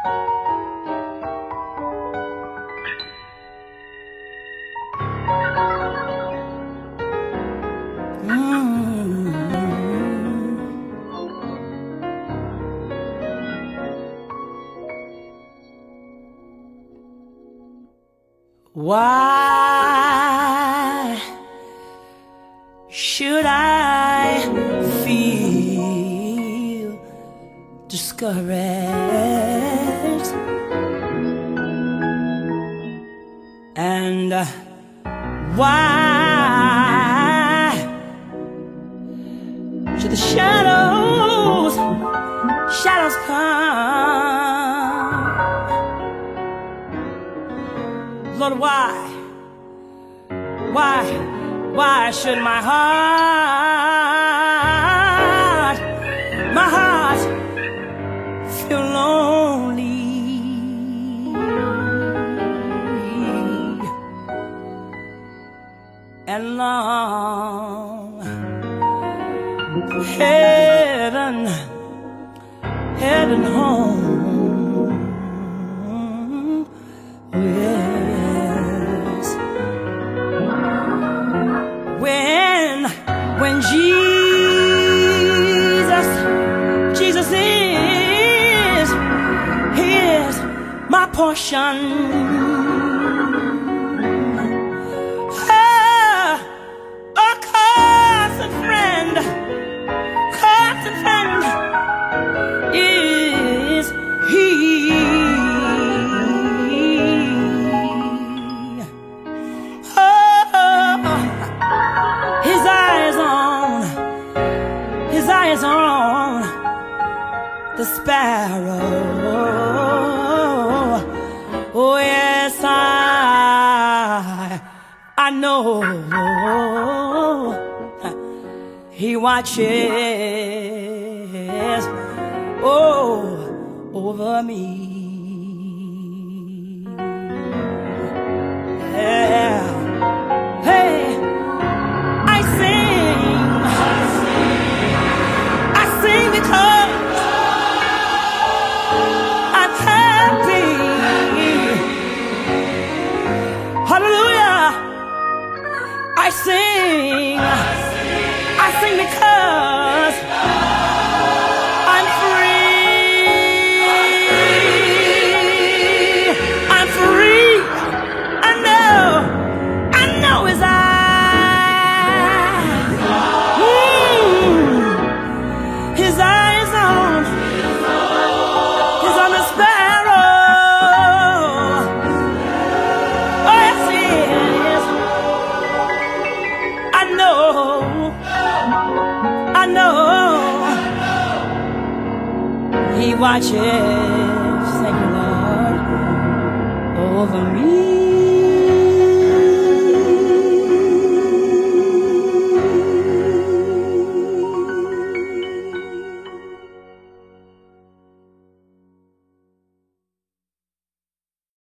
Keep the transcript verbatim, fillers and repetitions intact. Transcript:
Why should I feel discouraged? And uh, why should the shadows, shadows come? Lord, why, why, why should my heart, my heart feel lonely and long? Heaven, heaven home. When Jesus, Jesus is, He is my portion. Ah, a constant friend, constant friend is He. On the sparrow, oh yes, I I know He watches oh over me. Yeah. Hey, I sing. Because I'm happy. Hallelujah. I sing. I sing because I'm free. I'm free. I know. I know His eyes. His eyes on, He's on the sparrow. Oh yes, He is. I know, I know. He watches, thank you, Lord, over me.